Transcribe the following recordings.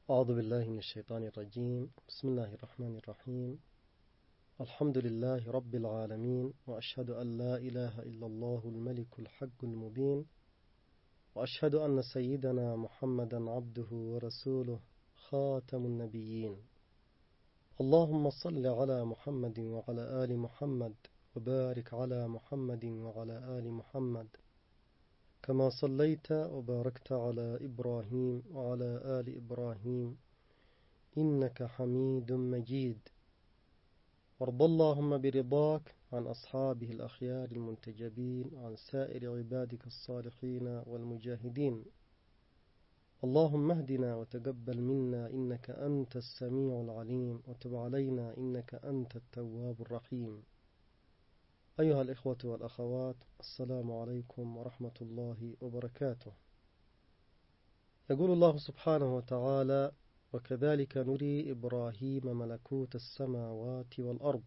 أعوذ بالله من الشيطان الرجيم. بسم الله الرحمن الرحيم. الحمد لله رب العالمين، وأشهد أن لا إله إلا الله الملك الحق المبين، وأشهد أن سيدنا محمدا عبده ورسوله خاتم النبيين. اللهم صل على محمد وعلى آل محمد، وبارك على محمد وعلى آل محمد كما صليت وباركت على إبراهيم وعلى آل إبراهيم إنك حميد مجيد. وارض اللهم برضاك عن أصحابه الأخيار المنتجبين، عن سائر عبادك الصالحين والمجاهدين. اللهم اهدنا وتقبل منا إنك أنت السميع العليم، وتب علينا إنك أنت التواب الرحيم. أيها الإخوة والأخوات، السلام عليكم ورحمة الله وبركاته. يقول الله سبحانه وتعالى: وكذلك نري إبراهيم ملكوت السماوات والأرض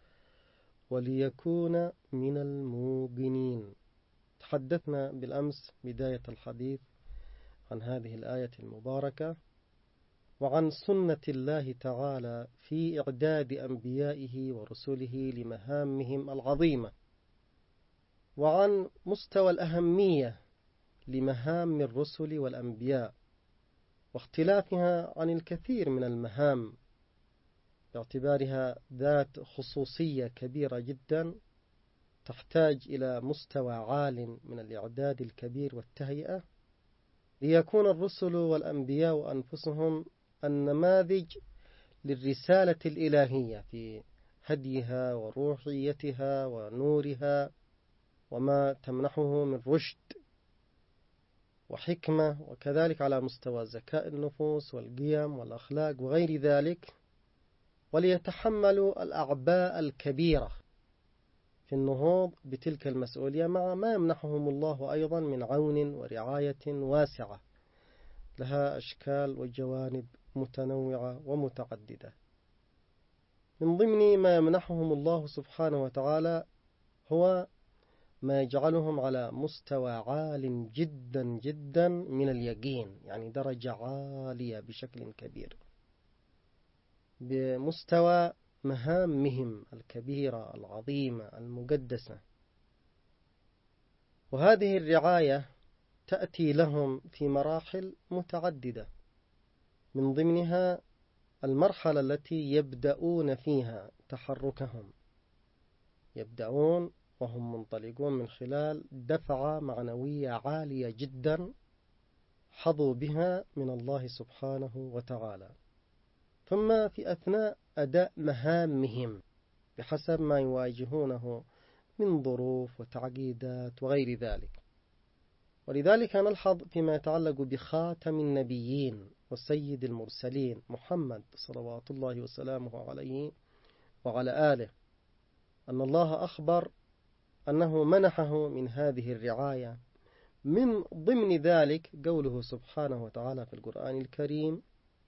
وليكون من الموقنين. تحدثنا بالأمس بداية الحديث عن هذه الآية المباركة، وعن سنة الله تعالى في إعداد أنبيائه ورسله لمهامهم العظيمة، وعن مستوى الأهمية لمهام الرسل والأنبياء، واختلافها عن الكثير من المهام باعتبارها ذات خصوصية كبيرة جدا تحتاج إلى مستوى عال من الإعداد الكبير والتهيئة، ليكون الرسل والأنبياء أنفسهم النماذج للرسالة الإلهية في هديها وروحيتها ونورها، وما تمنحه من رشد وحكمة، وكذلك على مستوى ذكاء النفوس والقيم والأخلاق وغير ذلك، وليتحملوا الأعباء الكبيرة في النهوض بتلك المسؤولية، مع ما يمنحهم الله أيضا من عون ورعاية واسعة لها أشكال وجوانب متنوعة ومتعددة. من ضمن ما يمنحهم الله سبحانه وتعالى هو ما يجعلهم على مستوى عال جدا جدا من اليقين، يعني درجة عالية بشكل كبير بمستوى مهامهم الكبيرة العظيمة المقدسة. وهذه الرعاية تأتي لهم في مراحل متعددة، من ضمنها المرحلة التي يبدأون فيها تحركهم، يبدأون وهم منطلقون من خلال دفعة معنوية عالية جدا حظوا بها من الله سبحانه وتعالى، ثم في أثناء أداء مهامهم بحسب ما يواجهونه من ظروف وتعقيدات وغير ذلك. ولذلك نلحظ فيما يتعلق بخاتم النبيين وسيد المرسلين محمد صلوات الله وسلامه عليه وعلى آله، أن الله أخبر أنه منحه من هذه الرعاية. من ضمن ذلك قوله سبحانه وتعالى في القرآن الكريم: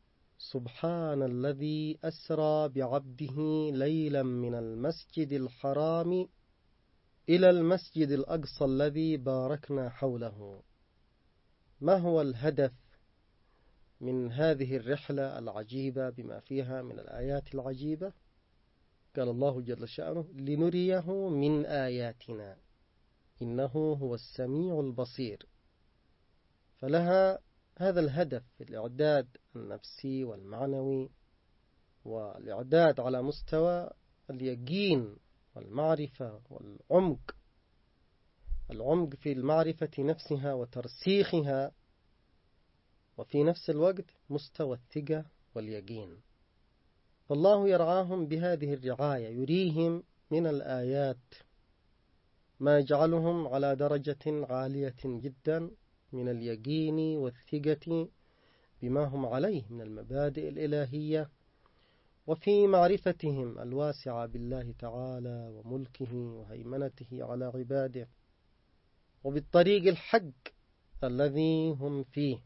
سبحان الذي أسرى بعبده ليلا من المسجد الحرام إلى المسجد الأقصى الذي باركنا حوله. ما هو الهدف من هذه الرحلة العجيبة بما فيها من الآيات العجيبة؟ قال الله جل شأنه: لنريه من آياتنا إنه هو السميع البصير. فلها هذا الهدف في الإعداد النفسي والمعنوي، والإعداد على مستوى اليقين والمعرفة والعمق، العمق في المعرفة نفسها وترسيخها، وفي نفس الوقت مستوى الثقة واليقين. فالله يرعاهم بهذه الرعاية، يريهم من الآيات ما يجعلهم على درجة عالية جدا من اليقين والثقة بما هم عليه من المبادئ الإلهية، وفي معرفتهم الواسعة بالله تعالى وملكه وهيمنته على عباده، وبالطريق الحق الذي هم فيه،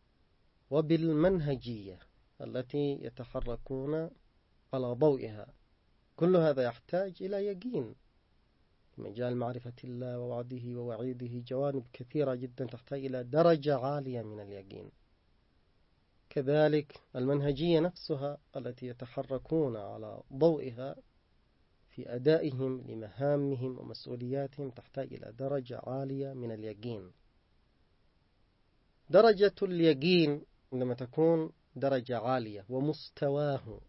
وبالمنهجية التي يتحركون على ضوئها. كل هذا يحتاج إلى يقين في مجال معرفة الله ووعده ووعيده، جوانب كثيرة جدا تحتاج إلى درجة عالية من اليقين. كذلك المنهجية نفسها التي يتحركون على ضوئها في أدائهم لمهامهم ومسؤولياتهم تحتاج إلى درجة عالية من اليقين. درجة اليقين عندما تكون درجة عالية ومستواه،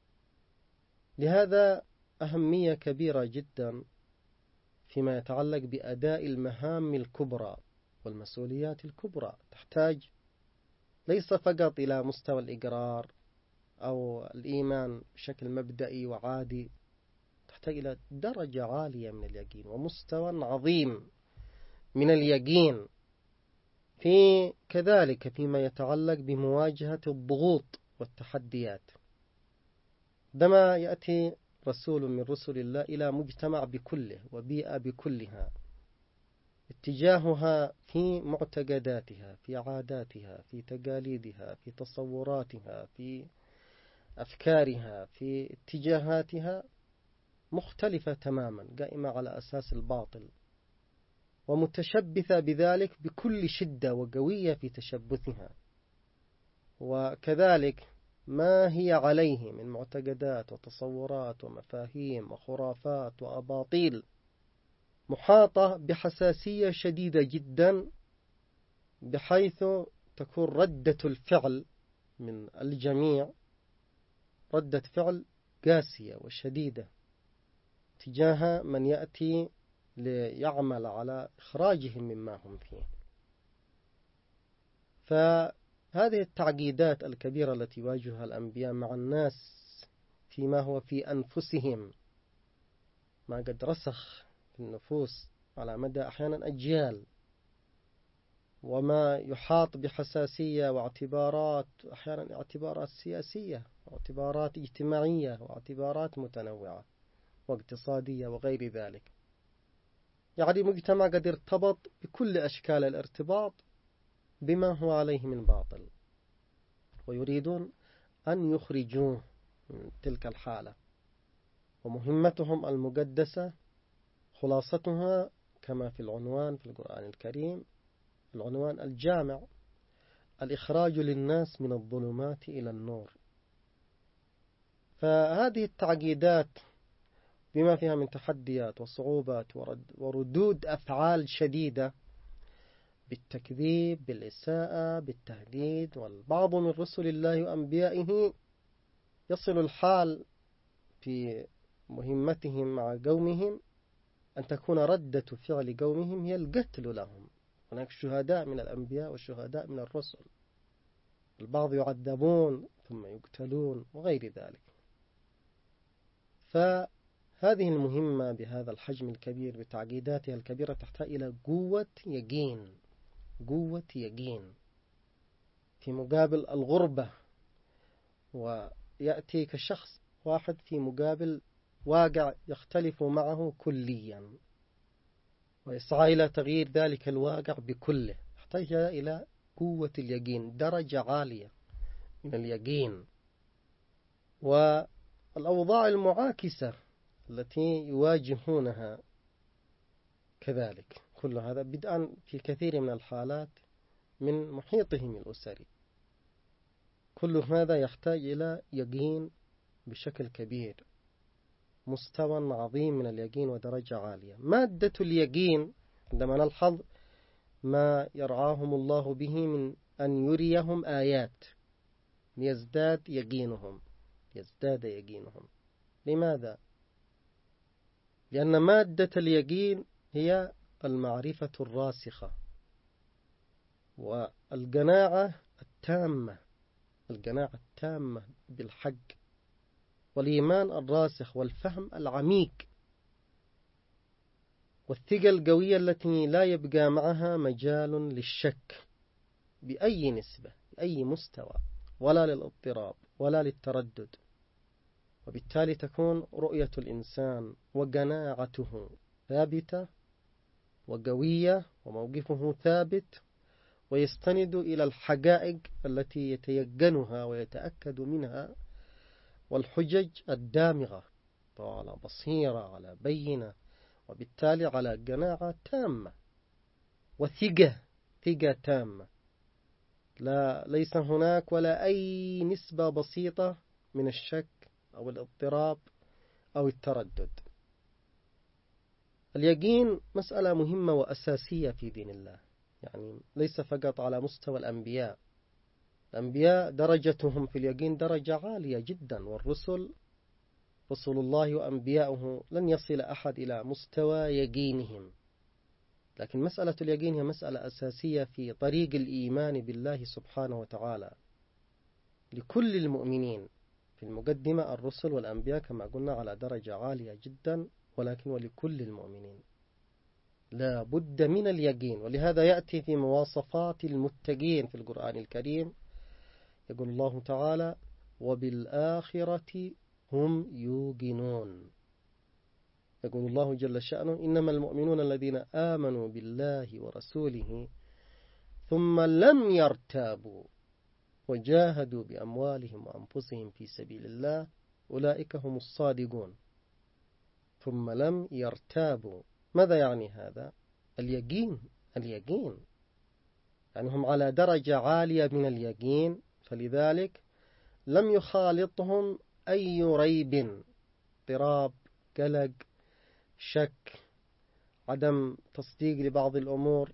لهذا أهمية كبيرة جدا فيما يتعلق بأداء المهام الكبرى والمسؤوليات الكبرى. تحتاج ليس فقط إلى مستوى الإقرار أو الإيمان بشكل مبدئي وعادي، تحتاج إلى درجة عالية من اليقين ومستوى عظيم من اليقين في كذلك فيما يتعلق بمواجهة الضغوط والتحديات. عندما يأتي رسول من رسل الله إلى مجتمع بكله وبيئة بكلها، اتجاهها في معتقداتها، في عاداتها، في تقاليدها، في تصوراتها، في أفكارها، في اتجاهاتها مختلفة تماما، قائمة على أساس الباطل، ومتشبثة بذلك بكل شدة وقوية في تشبثها. وكذلك ما هي عليه من معتقدات وتصورات ومفاهيم وخرافات وأباطيل محاطة بحساسية شديدة جدا، بحيث تكون ردة الفعل من الجميع ردة فعل قاسية وشديدة تجاه من يأتي ليعمل على إخراجهم مما هم فيه. فهذه التعقيدات الكبيرة التي يواجهها الأنبياء مع الناس فيما هو في أنفسهم، ما قد رسخ في النفوس على مدى أحيانا أجيال، وما يحاط بحساسية واعتبارات، أحيانا اعتبارات سياسية واعتبارات اجتماعية واعتبارات متنوعة واقتصادية وغير ذلك. يعني مجتمع قد ارتبط بكل أشكال الارتباط بما هو عليه من باطل، ويريدون أن يخرجوه من تلك الحالة. ومهمتهم المقدسة خلاصتها كما في العنوان في القرآن الكريم، العنوان الجامع: الإخراج للناس من الظلمات إلى النور. فهذه التعقيدات بما فيها من تحديات وصعوبات وردود أفعال شديدة بالتكذيب، بالإساءة، بالتهديد، والبعض من رسل الله وأنبيائه يصل الحال في مهمتهم مع قومهم أن تكون ردة فعل قومهم هي القتل لهم. هناك شهداء من الأنبياء وشهداء من الرسل، البعض يعذبون ثم يقتلون وغير ذلك. فهذه المهمة بهذا الحجم الكبير بتعقيداتها الكبيرة تحتاج إلى قوة يقين، قوة يقين في مقابل الغربة، ويأتي كشخص واحد في مقابل واقع يختلف معه كليا، ويسعى إلى تغيير ذلك الواقع بكله. يحتاج إلى قوة اليقين، درجة عالية من اليقين. والأوضاع المعاكسة التي يواجهونها كذلك، كل هذا بدءا في كثير من الحالات من محيطهم الأسري، كل هذا يحتاج إلى يقين بشكل كبير، مستوى عظيم من اليقين ودرجة عالية. مادة اليقين عندما نلحظ ما يرعاهم الله به من أن يريهم آيات ليزداد يقينهم، يزداد يقينهم. لماذا؟ لأن مادة اليقين هي المعرفة الراسخة والقناعة التامة، القناعة التامة بالحق، والإيمان الراسخ والفهم العميق، والثقة القوية التي لا يبقى معها مجال للشك بأي نسبة، بأي مستوى، ولا للاضطراب ولا للتردد. وبالتالي تكون رؤية الإنسان وقناعته ثابتة وقوية، وموقفه ثابت، ويستند إلى الحقائق التي يتيقنها ويتأكد منها، والحجج الدامغة، على بصيرة، على بينة، وبالتالي على قناعة تامة وثقة، ثقة تامة. ليس هناك ولا أي نسبة بسيطة من الشك أو الاضطراب أو التردد. اليقين مسألة مهمة وأساسية في دين الله، يعني ليس فقط على مستوى الأنبياء. الأنبياء درجتهم في اليقين درجة عالية جدا، والرسل رسول الله وأنبياؤه لن يصل أحد إلى مستوى يقينهم. لكن مسألة اليقين هي مسألة أساسية في طريق الإيمان بالله سبحانه وتعالى لكل المؤمنين. في المقدمة الرسل والأنبياء كما قلنا على درجة عالية جدا، ولكن ولكل المؤمنين لا بد من اليقين. ولهذا يأتي في مواصفات المتقين في القرآن الكريم، يقول الله تعالى: وبالآخرة هم يوقنون. يقول الله جل شأنه: إنما المؤمنون الذين آمنوا بالله ورسوله ثم لم يرتابوا وجاهدوا بأموالهم وأنفسهم في سبيل الله أولئك هم الصادقون. ثم لم يرتابوا، ماذا يعني هذا؟ اليقين يعني هم على درجة عالية من اليقين، فلذلك لم يخالطهم أي ريب، اضطراب، قلق، شك، عدم تصديق لبعض الأمور.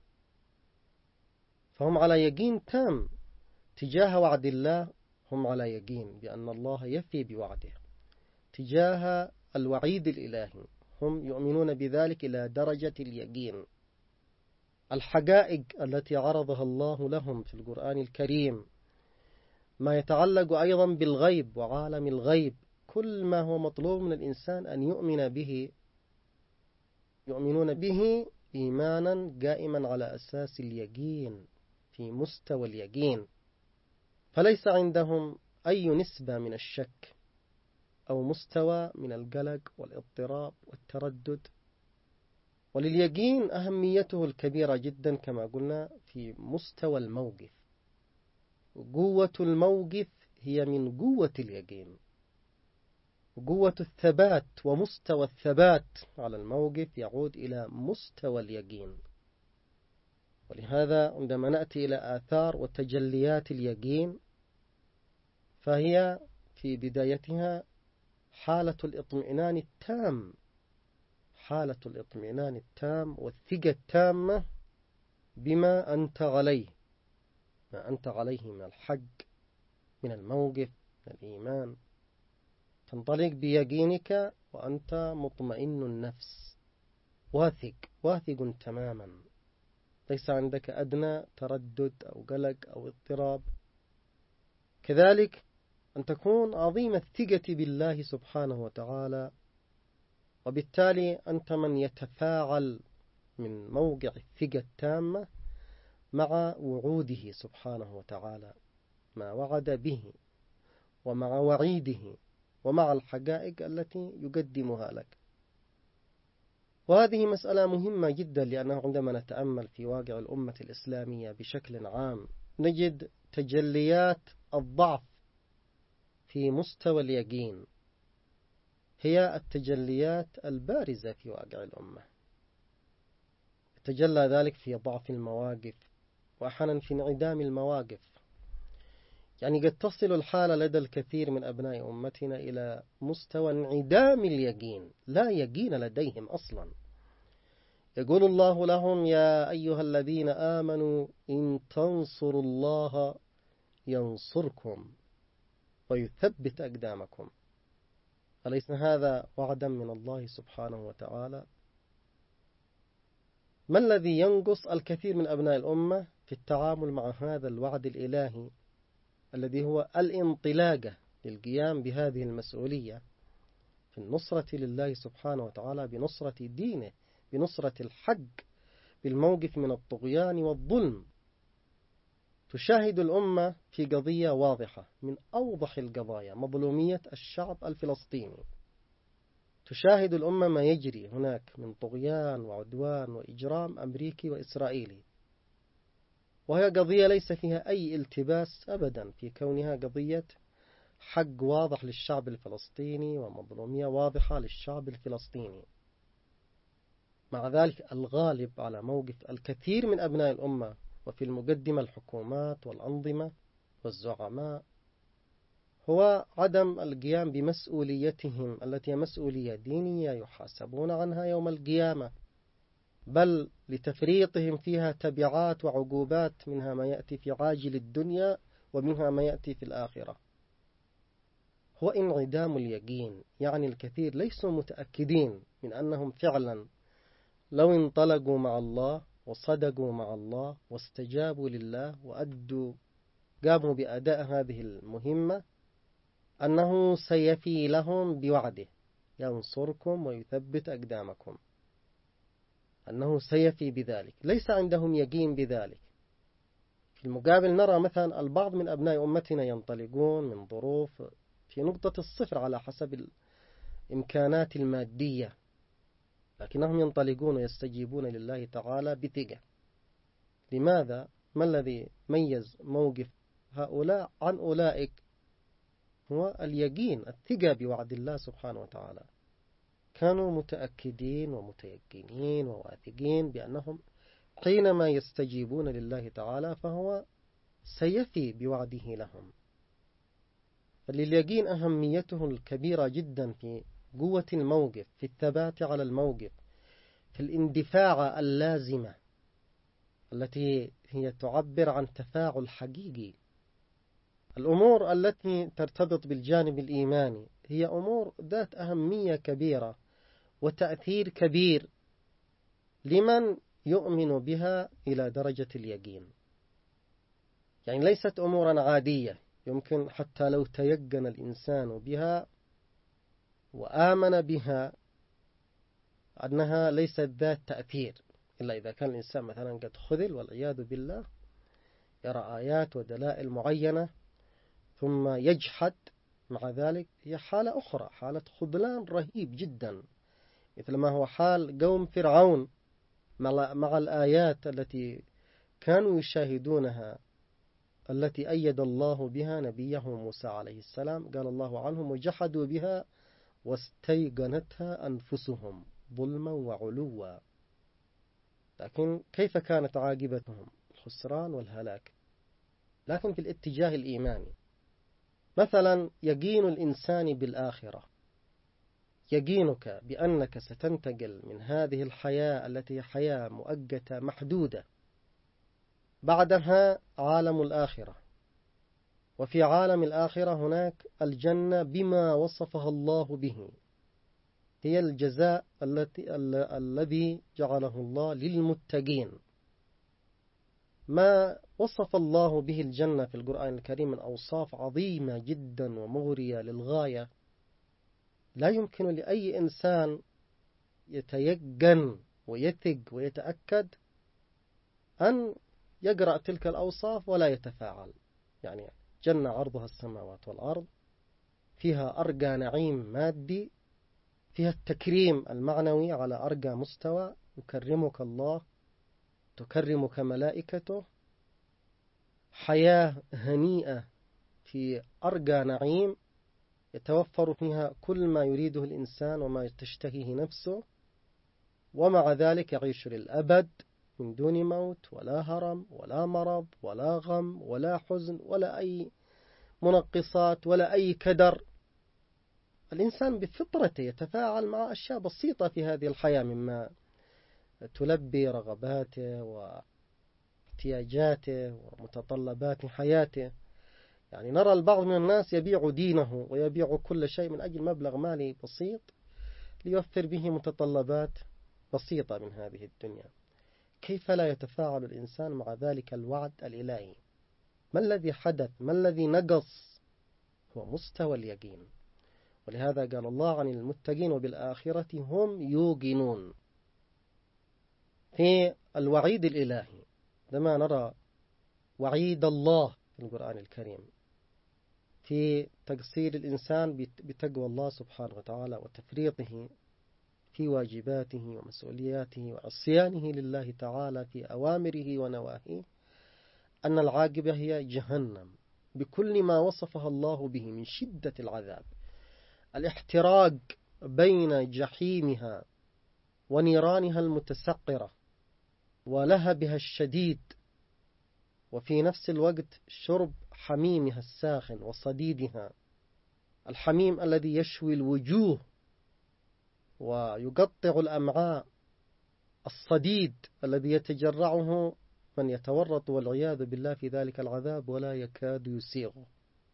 فهم على يقين تام تجاه وعد الله، هم على يقين بأن الله يفي بوعده. تجاه الوعيد الإلهي هم يؤمنون بذلك إلى درجة اليقين. الحقائق التي عرضها الله لهم في القرآن الكريم، ما يتعلق أيضا بالغيب وعالم الغيب، كل ما هو مطلوب من الإنسان أن يؤمن به، يؤمنون به إيمانا قائما على أساس اليقين، في مستوى اليقين. فليس عندهم أي نسبة من الشك أو مستوى من القلق والاضطراب والتردد. ولليقين أهميته الكبيرة جدا كما قلنا في مستوى الموقف. قوة الموقف هي من قوة اليقين. قوة الثبات ومستوى الثبات على الموقف يعود إلى مستوى اليقين. ولهذا عندما نأتي إلى آثار وتجليات اليقين، فهي في بدايتها حالة الإطمئنان التام، حالة الإطمئنان التام والثقة التامة بما أنت عليه، ما أنت عليه من الحق، من الموقف، من الإيمان. تنطلق بيقينك وأنت مطمئن النفس، واثق تماما، ليس عندك أدنى تردد أو قلق أو اضطراب. كذلك أن تكون عظيم الثقة بالله سبحانه وتعالى، وبالتالي أنت من يتفاعل من موقع الثقة التامة مع وعوده سبحانه وتعالى، ما وعد به ومع وعيده ومع الحقائق التي يقدمها لك. وهذه مسألة مهمة جدا، لأنه عندما نتأمل في واقع الأمة الإسلامية بشكل عام نجد تجليات الضعف في مستوى اليقين هي التجليات البارزة في واقع الأمة. تجلى ذلك في ضعف المواقف، وأحيانا في انعدام المواقف. يعني قد تصل الحالة لدى الكثير من أبناء أمتنا إلى مستوى انعدام اليقين، لا يقين لديهم أصلا. يقول الله لهم: يا أيها الذين آمنوا إن تنصروا الله ينصركم ويثبت أقدامكم. أليس هذا وعدا من الله سبحانه وتعالى؟ ما الذي ينقص الكثير من أبناء الأمة في التعامل مع هذا الوعد الإلهي الذي هو الانطلاقة للقيام بهذه المسؤولية في النصرة لله سبحانه وتعالى، بنصرة دينه، بنصرة الحق، بالموقف من الطغيان والظلم. تشاهد الأمة في قضية واضحة من أوضح القضايا، مظلومية الشعب الفلسطيني. تشاهد الأمة ما يجري هناك من طغيان وعدوان وإجرام أمريكي وإسرائيلي، وهي قضية ليس فيها أي التباس أبدا في كونها قضية حق واضح للشعب الفلسطيني ومظلومية واضحة للشعب الفلسطيني. مع ذلك الغالب على موقف الكثير من أبناء الأمة وفي المقدمة الحكومات والأنظمة والزعماء، هو عدم القيام بمسؤوليتهم التي هي مسؤولية دينية يحاسبون عنها يوم القيامة، بل لتفريطهم فيها تبعات وعقوبات، منها ما يأتي في عاجل الدنيا ومنها ما يأتي في الآخرة. هو انعدام اليقين، يعني الكثير ليسوا متأكدين من أنهم فعلا لو انطلقوا مع الله وصدقوا مع الله واستجابوا لله قاموا بأداء هذه المهمة، أنه سيفي لهم بوعده ينصركم ويثبت أقدامكم، أنه سيفي بذلك. ليس عندهم يقين بذلك. في المقابل نرى مثلا البعض من أبناء أمتنا ينطلقون من ظروف في نقطة الصفر على حسب الإمكانات المادية، لكنهم ينطلقون ويستجيبون لله تعالى بثقة. لماذا؟ ما الذي ميز موقف هؤلاء عن أولئك؟ هو اليقين، الثقة بوعد الله سبحانه وتعالى. كانوا متأكدين ومتيقنين وواثقين بأنهم حينما يستجيبون لله تعالى فهو سيفي بوعده لهم. فلليقين أهميته الكبيرة جدا في قوة الموقف، في الثبات على الموقف، في الاندفاع اللازمة التي هي تعبر عن تفاعل حقيقي. الأمور التي ترتبط بالجانب الإيماني هي أمور ذات أهمية كبيرة وتأثير كبير لمن يؤمن بها إلى درجة اليقين. يعني ليست أمورا عادية يمكن حتى لو تيقن الإنسان بها وآمن بها أنها ليست ذات تأثير، إلا إذا كان الإنسان مثلا قد خذل والعياذ بالله، يرى آيات ودلائل معينة ثم يجحد مع ذلك، هي حالة أخرى، حالة خذلان رهيب جدا، مثل ما هو حال قوم فرعون مع الآيات التي كانوا يشاهدونها، التي أيد الله بها نبيه موسى عليه السلام. قال الله عنهم: وجحدوا بها واستيقنتها أنفسهم ظلما وعلوا. لكن كيف كانت عاقبتهم؟ الخسران والهلاك. لكن في الاتجاه الإيماني مثلا يقين الإنسان بالآخرة، يقينك بأنك ستنتقل من هذه الحياة التي هي حياة مؤقتة محدودة، بعدها عالم الآخرة، وفي عالم الآخرة هناك الجنة بما وصفها الله به، هي الجزاء الذي جعله الله للمتقين. ما وصف الله به الجنة في القرآن الكريم من أوصاف عظيمة جدا ومغرية للغاية، لا يمكن لأي إنسان يتيقن ويثق ويتأكد أن يقرأ تلك الأوصاف ولا يتفاعل. يعني جنة عرضها السماوات والأرض، فيها أرقى نعيم مادي، فيها التكريم المعنوي على أرقى مستوى، يكرمك الله، تكرمك ملائكته، حياة هنيئة في أرقى نعيم يتوفر فيها كل ما يريده الإنسان وما تشتهيه نفسه، ومع ذلك يعيش للأبد من دون موت ولا هرم ولا مرض ولا غم ولا حزن ولا أي منقصات ولا أي كدر. الإنسان بفطرته يتفاعل مع أشياء بسيطة في هذه الحياة مما تلبي رغباته واحتياجاته ومتطلبات حياته. يعني نرى البعض من الناس يبيع دينه ويبيع كل شيء من أجل مبلغ مالي بسيط ليوفر به متطلبات بسيطة من هذه الدنيا. كيف لا يتفاعل الإنسان مع ذلك الوعد الإلهي؟ ما الذي حدث؟ ما الذي نقص؟ هو مستوى اليقين. ولهذا قال الله عن المتقين: وبالآخرة هم يوقنون. في الوعيد الإلهي لما نرى وعيد الله في القرآن الكريم في تقصير الإنسان بتقوى الله سبحانه وتعالى وتفريطه في واجباته ومسؤولياته وعصيانه لله تعالى في أوامره ونواهيه، أن العاقبة هي جهنم بكل ما وصفها الله به من شدة العذاب، الاحتراق بين جحيمها ونيرانها المتسقرة ولهبها الشديد وفي نفس الوقت شرب حميمها الساخن وصديدها، الحميم الذي يشوي الوجوه ويقطع الأمعاء، الصديد الذي يتجرعه من يتورط والعياذ بالله في ذلك العذاب ولا يكاد يسيغه.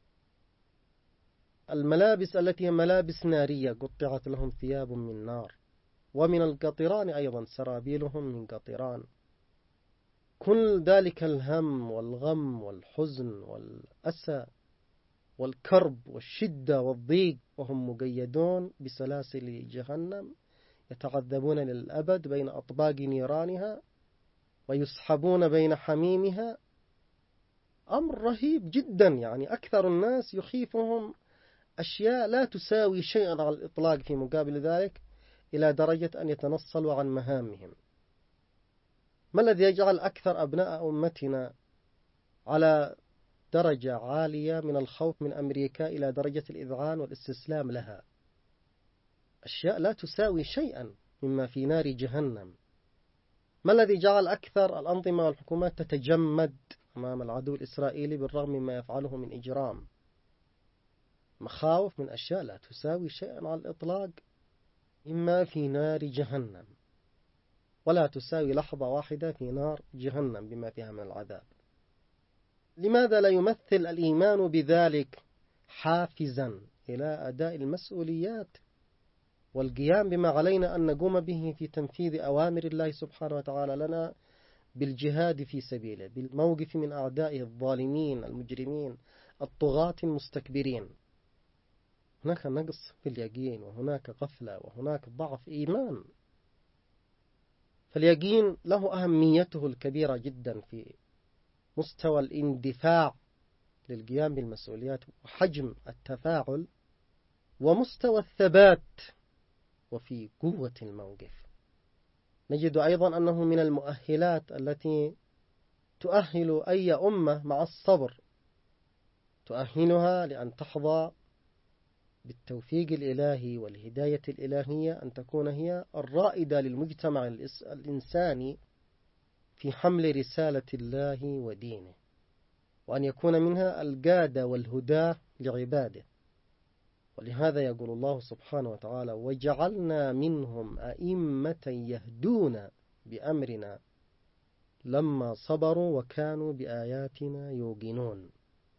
الملابس التي هي ملابس نارية قطعت لهم ثياب من نار، ومن القطران أيضا سرابيلهم من قطران. كل ذلك الهم والغم والحزن والأسى والكرب والشدة والضيق، وهم مقيدون بسلاسل جهنم يتعذبون للأبد بين أطباق نيرانها ويسحبون بين حميمها. أمر رهيب جدا، يعني أكثر الناس يخيفهم أشياء لا تساوي شيئا على الإطلاق في مقابل ذلك، إلى درجة أن يتنصلوا عن مهامهم. ما الذي يجعل أكثر أبناء أمتنا على درجة عالية من الخوف من أمريكا إلى درجة الإذعان والاستسلام لها؟ أشياء لا تساوي شيئا مما في نار جهنم. ما الذي جعل أكثر الأنظمة والحكومات تتجمد أمام العدو الإسرائيلي بالرغم مما يفعله من إجرام؟ مخاوف من أشياء لا تساوي شيئا على الإطلاق إما في نار جهنم، ولا تساوي لحظة واحدة في نار جهنم بما فيها من العذاب. لماذا لا يمثل الإيمان بذلك حافزا إلى أداء المسؤوليات والقيام بما علينا أن نقوم به في تنفيذ أوامر الله سبحانه وتعالى لنا بالجهاد في سبيله، بالموقف من أعدائه الظالمين المجرمين الطغاة المستكبرين؟ هناك نقص في اليقين، وهناك غفلة، وهناك ضعف إيمان. فاليقين له أهميته الكبيرة جدا في مستوى الاندفاع للقيام بالمسؤوليات وحجم التفاعل ومستوى الثبات وفي قوة الموقف. نجد أيضا أنه من المؤهلات التي تؤهل أي أمة مع الصبر، تؤهلها لأن تحظى بالتوفيق الإلهي والهداية الإلهية، أن تكون هي الرائدة للمجتمع الإنساني في حمل رسالة الله ودينه، وأن يكون منها القادة والهداة لعباده. ولهذا يقول الله سبحانه وتعالى: وجعلنا منهم أئمة يهدون بأمرنا لما صبروا وكانوا بآياتنا يوقنون.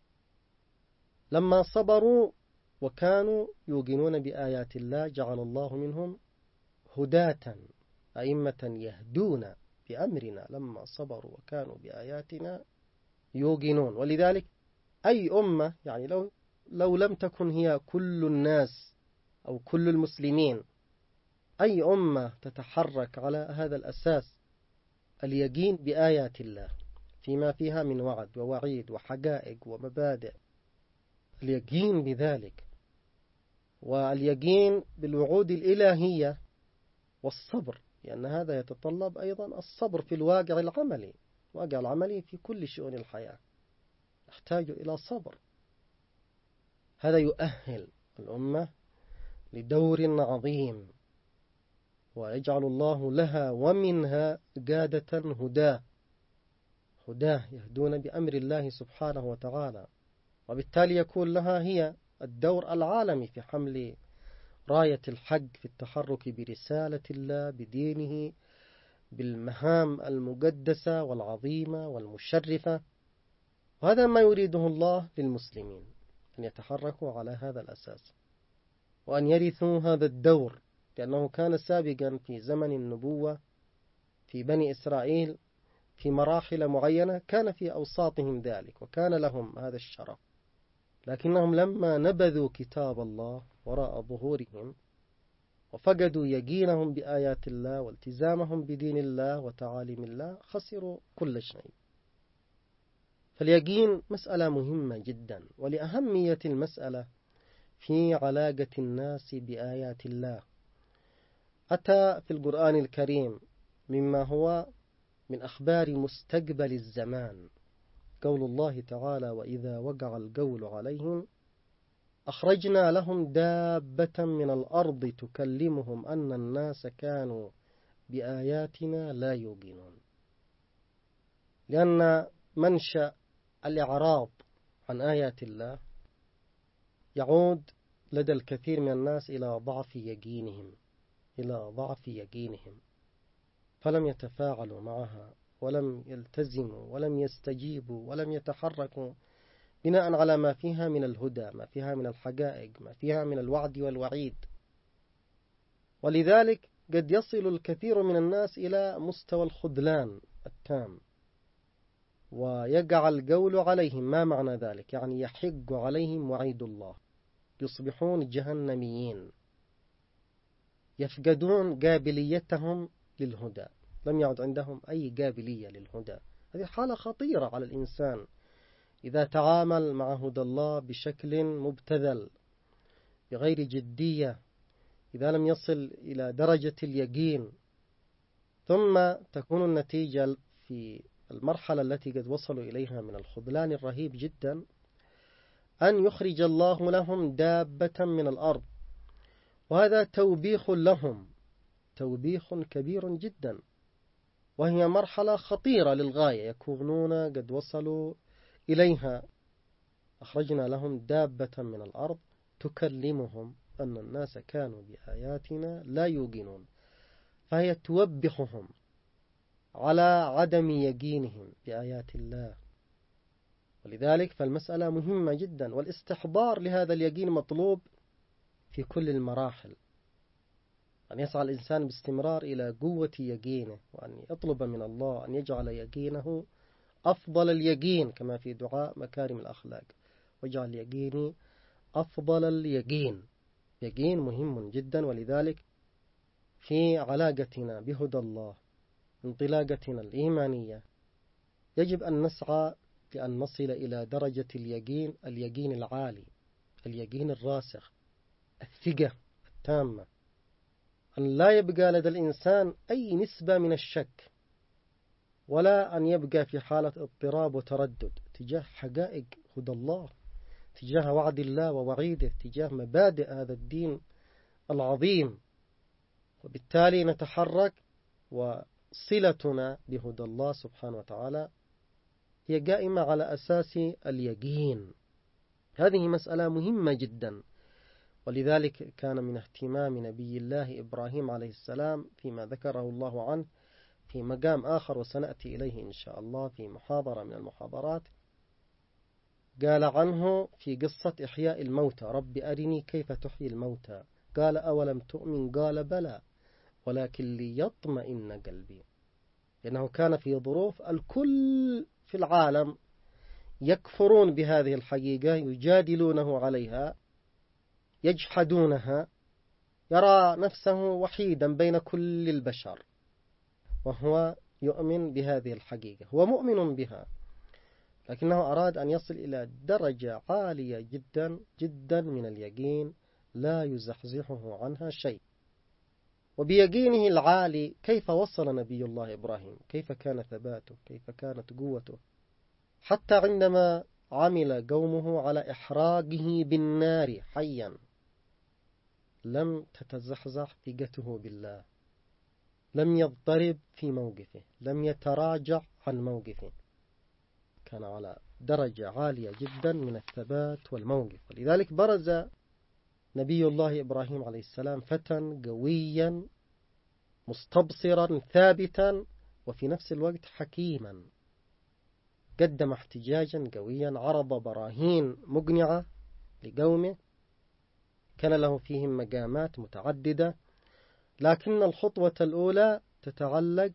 لما صبروا وكانوا يوقنون بآيات الله جعل الله منهم هداة، أئمة يهدون بأمرنا لما صبروا وكانوا بآياتنا يوقنون. ولذلك أي أمة، يعني لو لم تكن هي كل الناس أو كل المسلمين، أي أمة تتحرك على هذا الأساس، اليقين بآيات الله فيما فيها من وعد ووعيد وحقائق ومبادئ، اليقين بذلك، واليقين بالوعود الإلهية والصبر، لأن هذا يتطلب أيضا الصبر في الواقع العملي. الواقع العملي في كل شؤون الحياة يحتاج إلى صبر. هذا يؤهل الأمة لدور عظيم، ويجعل الله لها ومنها قادة هداه يهدون بأمر الله سبحانه وتعالى، وبالتالي يكون لها هي الدور العالمي في حمل راية الحق، في التحرك برسالة الله بدينه، بالمهام المقدسة والعظيمة والمشرفة. وهذا ما يريده الله للمسلمين، أن يتحركوا على هذا الأساس وأن يرثوا هذا الدور، لأنه كان سابقا في زمن النبوة في بني إسرائيل في مراحل معينة كان في أوساطهم ذلك وكان لهم هذا الشرف، لكنهم لما نبذوا كتاب الله وراء ظهورهم وفقدوا يقينهم بآيات الله والتزامهم بدين الله وتعاليم الله خسروا كل شيء. فاليقين مسألة مهمة جدا، ولأهمية المسألة في علاقة الناس بآيات الله أتى في القرآن الكريم مما هو من أخبار مستقبل الزمان قول الله تعالى: وإذا وقع القول عليهم أخرجنا لهم دابة من الأرض تكلمهم أن الناس كانوا بآياتنا لا يوقنون. لأن منشأ الإعراض عن آيات الله يعود لدى الكثير من الناس إلى ضعف يقينهم فلم يتفاعلوا معها ولم يلتزموا ولم يستجيبوا ولم يتحركوا بناء على ما فيها من الهدى، ما فيها من الحقائق، ما فيها من الوعد والوعيد. ولذلك قد يصل الكثير من الناس إلى مستوى الخذلان التام ويقع القول عليهم. ما معنى ذلك؟ يعني يحق عليهم وعيد الله، يصبحون جهنميين، يفقدون قابليتهم للهدى، لم يعد عندهم أي قابلية للهدى. هذه حالة خطيرة على الإنسان إذا تعامل مع هدى الله بشكل مبتذل بغير جدية، إذا لم يصل إلى درجة اليقين. ثم تكون النتيجة في المرحلة التي قد وصلوا إليها من الخذلان الرهيب جدا أن يخرج الله لهم دابة من الأرض، وهذا توبيخ لهم، توبيخ كبير جدا، وهي مرحلة خطيرة للغاية يكونون قد وصلوا إليها. أخرجنا لهم دابة من الأرض تكلمهم أن الناس كانوا بآياتنا لا يوقنون، فهي توبخهم على عدم يقينهم بآيات الله. ولذلك فالمسألة مهمة جدا، والاستحضار لهذا اليقين مطلوب في كل المراحل، أن يسعى الإنسان باستمرار إلى قوة يقينه، وأن يطلب من الله أن يجعل يقينه أفضل اليقين، كما في دعاء مكارم الأخلاق: واجعل يقيني أفضل اليقين. يقين مهم جدا. ولذلك في علاقتنا بهدى الله، انطلاقتنا الإيمانية، يجب أن نسعى لأن نصل إلى درجة اليقين العالي، اليقين الراسخ، الثقة التامة، أن لا يبقى لدى الإنسان أي نسبة من الشك، ولا أن يبقى في حالة اضطراب وتردد تجاه حقائق هدى الله، تجاه وعد الله ووعيده، تجاه مبادئ هذا الدين العظيم. وبالتالي نتحرك، وصلتنا بهدى الله سبحانه وتعالى هي قائمة على أساس اليقين. هذه مسألة مهمة جدا. ولذلك كان من اهتمام نبي الله إبراهيم عليه السلام فيما ذكره الله عنه في مقام آخر، وسنأتي إليه إن شاء الله في محاضرة من المحاضرات، قال عنه في قصة إحياء الموتى: رب أرني كيف تحيي الموتى، قال أولم تؤمن، قال بلى ولكن ليطمئن قلبي. لأنه كان في ظروف الكل في العالم يكفرون بهذه الحقيقة، يجادلونه عليها، يجحدونها، يرى نفسه وحيدا بين كل البشر، وهو يؤمن بهذه الحقيقة، هو مؤمن بها، لكنه أراد أن يصل إلى درجة عالية جدا جدا من اليقين لا يزحزحه عنها شيء. وبيقينه العالي كيف وصل نبي الله إبراهيم؟ كيف كان ثباته؟ كيف كانت قوته؟ حتى عندما عمل قومه على إحراقه بالنار حيا لم تتزحزح ثقته بالله، لم يضطرب في موقفه، لم يتراجع عن موقفه، كان على درجة عالية جدا من الثبات والموقف. ولذلك برز نبي الله إبراهيم عليه السلام فتى قويا مستبصرا ثابتا، وفي نفس الوقت حكيما، قدم احتجاجا قويا، عرض براهين مقنعة لقومه، كان له فيهم مقامات متعددة، لكن الخطوة الأولى تتعلق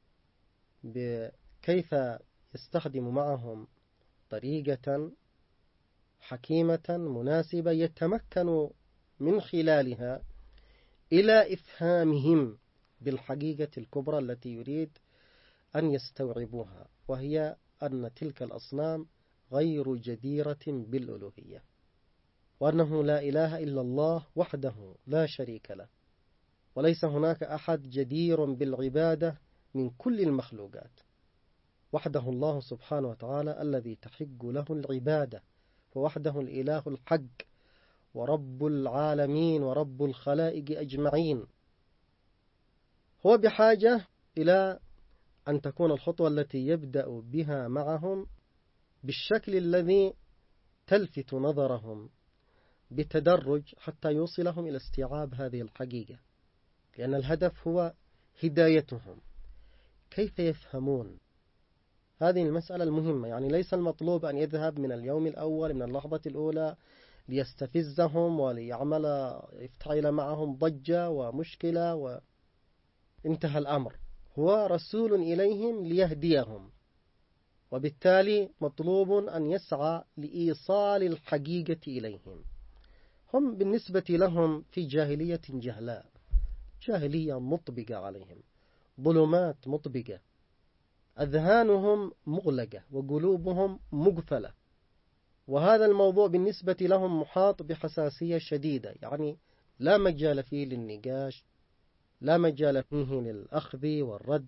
بكيف يستخدم معهم طريقة حكيمة مناسبة يتمكن من خلالها إلى إفهامهم بالحقيقة الكبرى التي يريد أن يستوعبوها، وهي أن تلك الأصنام غير جديرة بالألوهية، وأنه لا إله إلا الله وحده لا شريك له، وليس هناك أحد جدير بالعبادة من كل المخلوقات، وحده الله سبحانه وتعالى الذي تحق له العبادة، ووحده الإله الحق ورب العالمين ورب الخلائق أجمعين. هو بحاجة إلى أن تكون الخطوة التي يبدأ بها معهم بالشكل الذي تلفت نظرهم بتدرج حتى يوصلهم إلى استيعاب هذه الحقيقة، لأن الهدف هو هدايتهم، كيف يفهمون هذه المسألة المهمة. يعني ليس المطلوب أن يذهب من اليوم الأول من اللحظة الأولى ليستفزهم يفتعل معهم ضجة ومشكلة وانتهى الأمر. هو رسول إليهم ليهديهم، وبالتالي مطلوب أن يسعى لإيصال الحقيقة إليهم. هم بالنسبة لهم في جاهلية جهلاء، جاهلية مطبقة عليهم، ظلمات مطبقة، أذهانهم مغلقة وقلوبهم مقفلة، وهذا الموضوع بالنسبة لهم محاط بحساسية شديدة، يعني لا مجال فيه للنقاش، لا مجال فيه للأخذ والرد.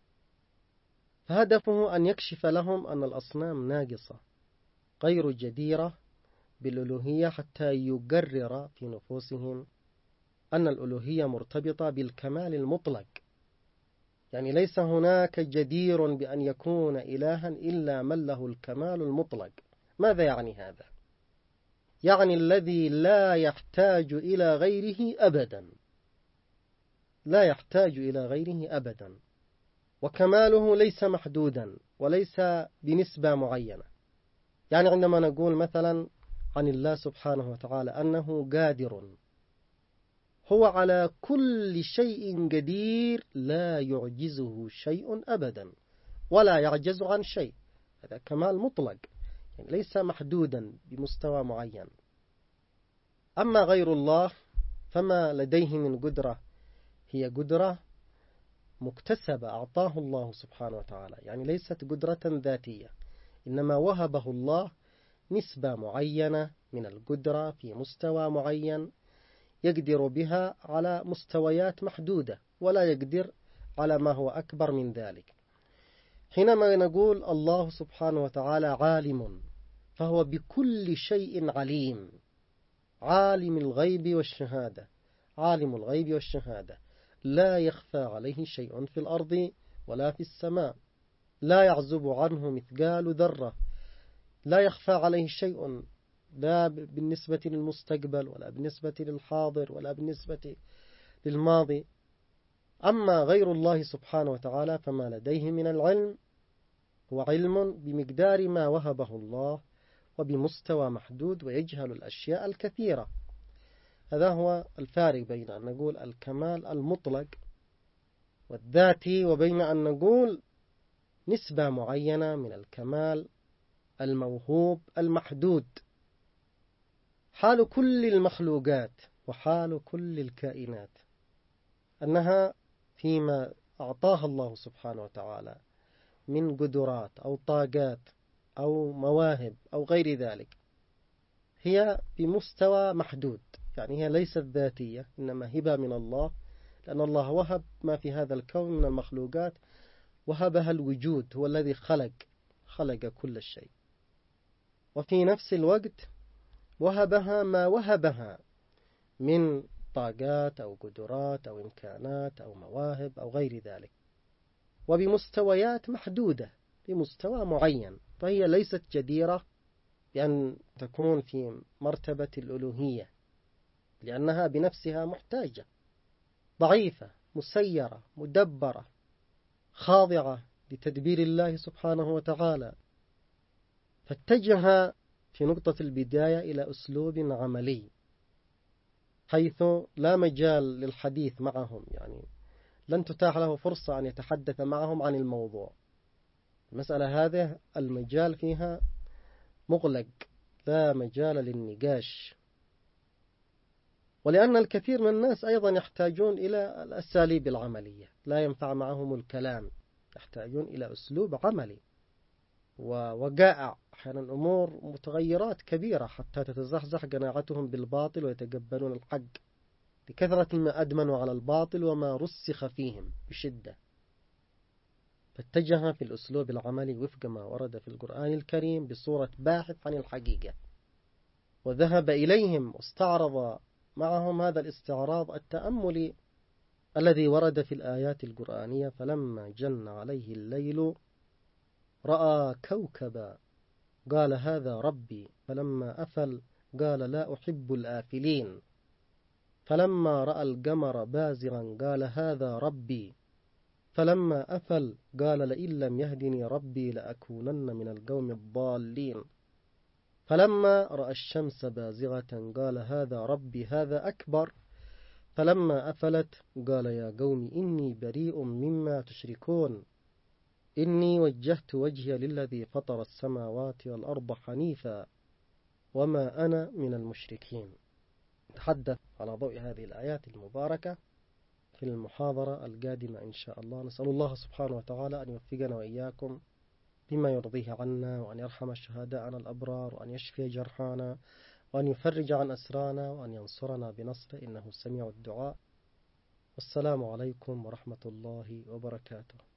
فهدفه أن يكشف لهم أن الأصنام ناقصة غير جديرة بالألوهية، حتى يقرر في نفوسهم أن الألوهية مرتبطة بالكمال المطلق. يعني ليس هناك جدير بأن يكون إلها إلا من له الكمال المطلق. ماذا يعني هذا؟ يعني الذي لا يحتاج إلى غيره أبدا، لا يحتاج إلى غيره أبدا، وكماله ليس محدودا وليس بنسبة معينة. يعني عندما نقول مثلا عن الله سبحانه وتعالى أنه قادر، هو على كل شيء قدير، لا يعجزه شيء أبدا ولا يعجز عن شيء. هذا كمال مطلق، يعني ليس محدودا بمستوى معين. أما غير الله فما لديه من قدرة هي قدرة مكتسبة أعطاه الله سبحانه وتعالى، يعني ليست قدرة ذاتية، إنما وهبه الله نسبة معينة من القدرة في مستوى معين يقدر بها على مستويات محدودة، ولا يقدر على ما هو أكبر من ذلك. حينما نقول الله سبحانه وتعالى عالم، فهو بكل شيء عليم، عالم الغيب والشهادة، عالم الغيب والشهادة، لا يخفى عليه شيء في الأرض ولا في السماء، لا يعزب عنه مثقال ذرة، لا يخفى عليه شيء، لا بالنسبة للمستقبل ولا بالنسبة للحاضر ولا بالنسبة للماضي. أما غير الله سبحانه وتعالى فما لديه من العلم هو علم بمقدار ما وهبه الله وبمستوى محدود، ويجهل الأشياء الكثيرة. هذا هو الفارق بين أن نقول الكمال المطلق والذاتي وبين أن نقول نسبة معينة من الكمال الموهوب المحدود. حال كل المخلوقات وحال كل الكائنات أنها فيما أعطاها الله سبحانه وتعالى من قدرات أو طاقات أو مواهب أو غير ذلك هي بمستوى محدود، يعني هي ليست ذاتية، إنما هبة من الله، لأن الله وهب ما في هذا الكون من المخلوقات، وهبها الوجود، هو الذي خلق كل شيء، وفي نفس الوقت وهبها ما وهبها من طاقات أو قدرات أو إمكانات أو مواهب أو غير ذلك، وبمستويات محدودة بمستوى معين. فهي ليست جديرة بأن تكون في مرتبة الألوهية، لأنها بنفسها محتاجة، ضعيفة، مسيرة، مدبرة، خاضعة لتدبير الله سبحانه وتعالى. فاتجه في نقطة البداية إلى أسلوب عملي، حيث لا مجال للحديث معهم، يعني لن تتاح له فرصة أن يتحدث معهم عن الموضوع. المسألة هذه المجال فيها مغلق، لا مجال للنقاش. ولأن الكثير من الناس أيضا يحتاجون إلى الأساليب العملية، لا ينفع معهم الكلام، يحتاجون إلى أسلوب عملي ووقائع، أحيانا أمور متغيرات كبيرة حتى تتزحزح قناعتهم بالباطل ويتقبلون الحق، لكثرة ما أدمنوا على الباطل وما رسخ فيهم بشدة. فاتجه في الأسلوب العملي وفق ما ورد في القرآن الكريم بصورة باحث عن الحقيقة، وذهب إليهم واستعرض معهم هذا الاستعراض التأملي الذي ورد في الآيات القرآنية: فلما جن عليه الليل رأى كوكبا قال هذا ربي، فلما أفل قال لا أحب الآفلين، فلما رأى القمر بازغا قال هذا ربي، فلما أفل قال لئن لم يهدني ربي لأكونن من القوم الضالين، فلما رأى الشمس بازغة قال هذا ربي هذا أكبر، فلما أفلت قال يا قوم إني بريء مما تشركون، إني وجهت وجهي للذي فطر السماوات والأرض حنيفا وما أنا من المشركين. نتحدث على ضوء هذه الآيات المباركة في المحاضرة القادمة إن شاء الله. نسأل الله سبحانه وتعالى أن يوفقنا وإياكم بما يرضيه عنا، وأن يرحم شهداءنا الأبرار، وأن يشفي جرحانا، وأن يفرج عن أسرانا، وأن ينصرنا بنصره إنه سميع الدعاء. والسلام عليكم ورحمة الله وبركاته.